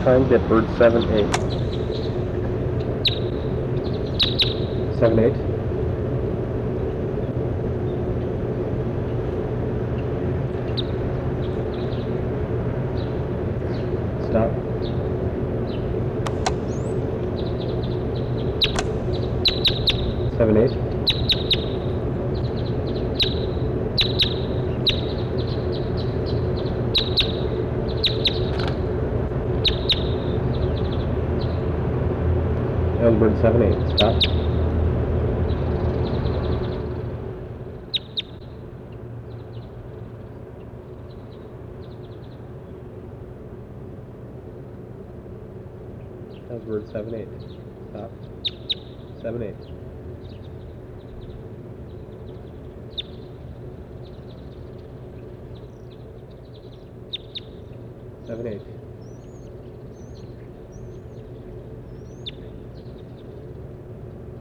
time, get bird 7-8. 7-8. Stop. Seven, eight. Bird 7-8. Stop. Bird 7-8. Stop. 7-8. 7-8.